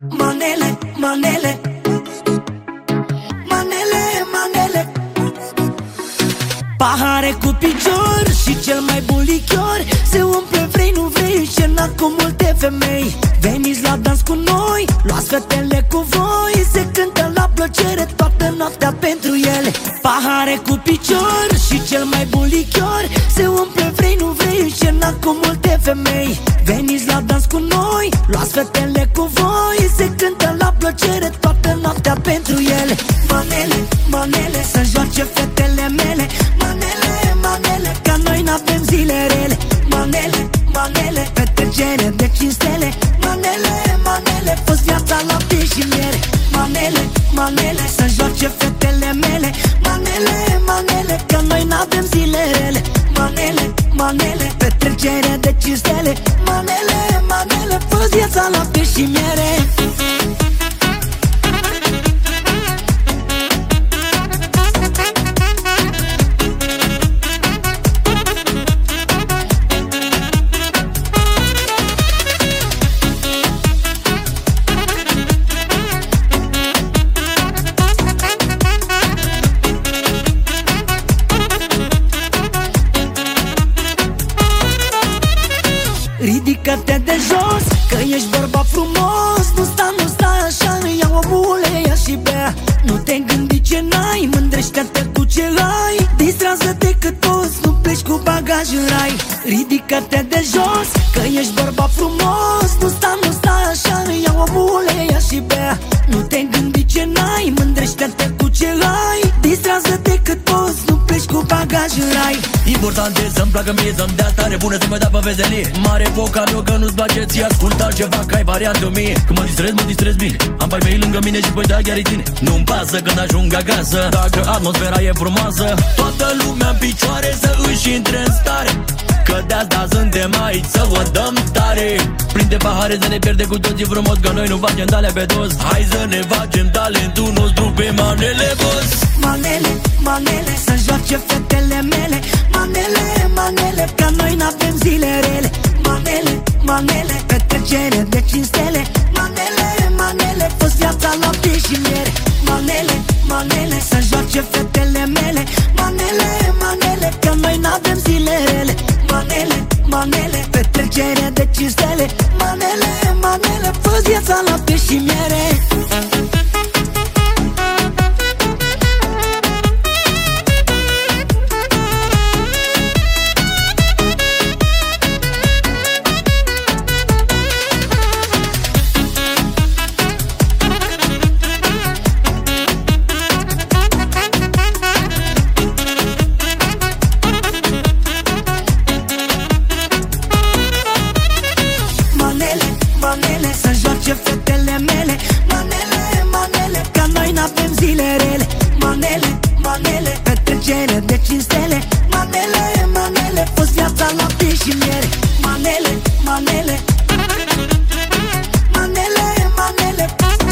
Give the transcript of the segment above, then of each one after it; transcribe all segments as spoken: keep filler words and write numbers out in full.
Manele, manele, manele, manele. Pahare cu picior și cel mai bun lichior. Se umple, vrei, nu vrei, scena cu multe femei. Veniți la dans cu noi, luați fetele cu voi. Se cântă la plăcere toată noaptea pentru ele. Pahare cu picior și cel mai bun lichior. Se umple, vrei, nu vrei, scena cu multe femei. Veniți la dans cu noi, luați fetele cu voi. Se cântă la plăcere toată noaptea pentru ele. Manele, manele, să joace fetele mele. Manele, manele, ca noi n-avem zile rele. Manele, manele, petrecere de cinci stele. Manele, manele, fost viața lapte și miere. Manele, manele, să joace fetele mele. Manele, manele, ca noi n-avem zile rele. Manele, manele, petrecere de cinci stele. Manele, manele, fost viața lapte și miere. Ridică-te de jos, că ești bărbat frumos. Nu sta, nu sta așa, ia o bule, ia și bea. Nu te gândi ce n-ai, mândrește-te cu ce ai. Distrează-te că toți nu pleci cu bagaj în rai. Ridică-te de jos, că ești bărbat frumos. Nu sta, nu sta așa, ia o bule, ia și bea. Nu te gândi ce n-ai, mândrește-te cu ce ai. Distrează-te că toți nu pleci cu bagaj în rai. Important e să-mi placă mie, să-mi dea stare bună, să mă dea pe veselie. Mare foc al meu că nu-ți place ție, ascult altceva că ai variantă mie. Când mă distrez, mă distrez bine. Am pai mei lângă mine și păi da, chiar-i tine. Nu-mi pasă când ajung acasă, dacă atmosfera e frumoasă. Toată lumea în picioare să își intre în stare, că de-asta suntem aici să vă dăm tare. Prinde pahare să ne pierde cu toții frumos, că noi nu facem tale pe dos. Hai să ne facem talentul nostru pe manele, boss. Manele, manele, să joace fetele mele. Manele, manele, că noi n-avem zile rele. Manele, manele, petrecere de cinci stele. Manele, manele, fost viața lapte și miere. Manele, manele, să joace fetele mele. Manele, manele, că noi n-avem zile rele. Manele, manele, petrecere de cinci stele. Manele, manele, fost viața lapte și miere. Manele, să joace fetele mele. Manele, manele, ca noi n-avem zile rele. Manele, manele, petrecere de cinci stele. Manele, manele, fost viața lapte și miere. Manele, manele, manele, manele,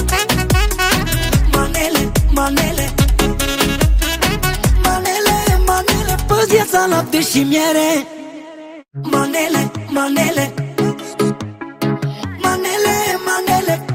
manele, manele, manele, manele, fost viața lapte și miere. Manele, manele, manele, manele.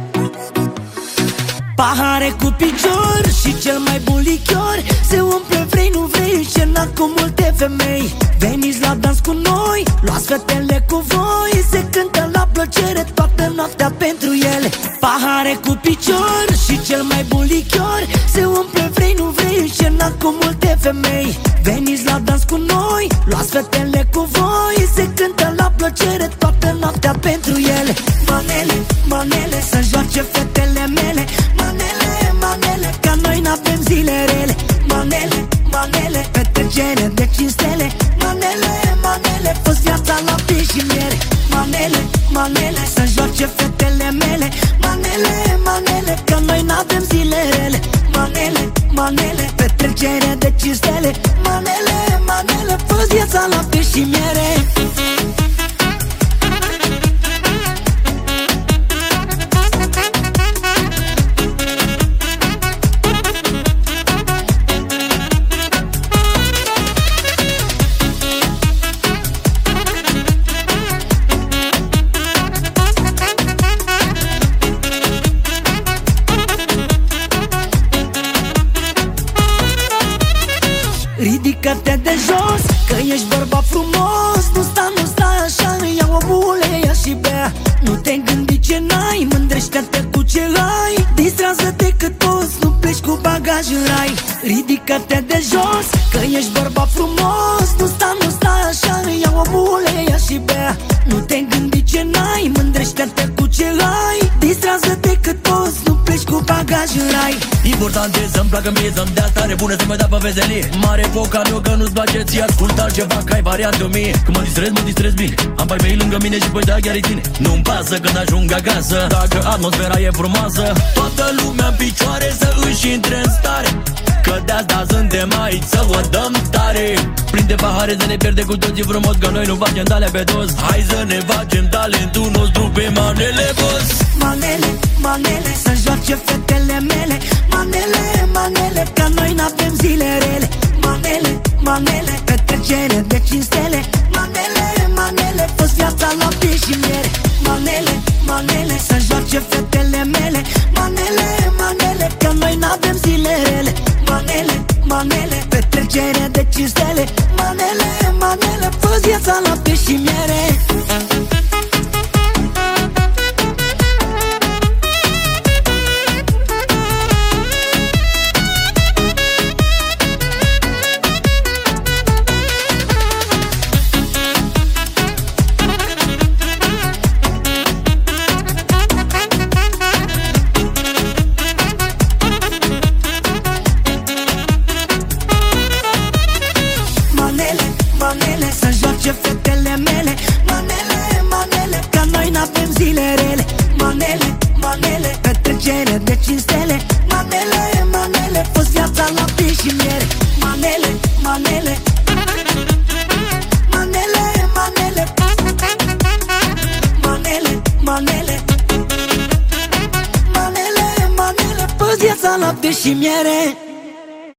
Pahare cu picior și cel mai bun lichior. Se umple, vrei, nu vrei, scena cu multe femei. Veniți la dans cu noi, luați fetele cu voi. Se cântă la plăcere toată noaptea pentru ele. Pahare cu picior și cel mai bun lichior. Se umple, vrei, nu vrei, scena cu multe femei. Veniți la dans cu noi, luați fetele cu voi. Se cântă la plăcere toată noaptea pentru ele. Manele, manele, să joace fetele mele. Manele, manele, ca noi n-avem zile rele. Manele, manele, petrecere de cinci stele. Manele, manele, fost viața lapte și miere. Manele, manele, să joace fetele mele. Manele, manele, ca noi n-avem zile rele. Manele, manele, petrecere de cinci stele. Manele, manele, fost viața lapte și miere. Mândrește-te cu ce ai, distrează-te că toți nu pleci cu bagaj în rai. Ridică-te de jos, că ești bărbat frumos. Nu sta, nu sta așa, ia o bule, ia și bea. Nu te gândi ce n-ai, mândrește-te cu ce ai, distrează-te că toți nu pleci cu bagaj în rai. Important e să-mi placă mie, să-mi dea stare bună, să mă dea pe veselie. Mare foca meu că nu-ți place ție, ascult altceva că ai variante o mie. Când mă distrez, mă distrez bine, am pai mei lângă mine și păi da chiar-i tine. Nu-mi pasă când ajung acasă, dacă atmosfera e frumoasă. Toată lumea în picioare să își intre în stare, că de-asta suntem aici să o dăm tare. Prinde pahare să ne pierde cu toții frumos, că noi nu facem tale pe toți. Hai să ne facem talentul nostru pe manele, boss. Manele, manele, să joace fetele mele. Manele, manele, că noi n-avem zile rele. Manele, manele, petrecere de cinci stele. Manele, manele, fă-ți viața la pie și miere. Manele, manele, să joace fetele mele. Manele, manele, că noi n-avem zile rele. Manele, manele, petrecere de cinci stele. Manele, manele, fă-ți viața la pie și miere. Manele, să joace fetele mele. Manele, manele, că noi n-avem zile rele. Manele, manele, petrecere de cinci stele. Manele, manele, fă-ți viața la pie și miere. Manele, manele, manele, manele, manele, manele, manele, manele, fă-ți viața la pie și miere.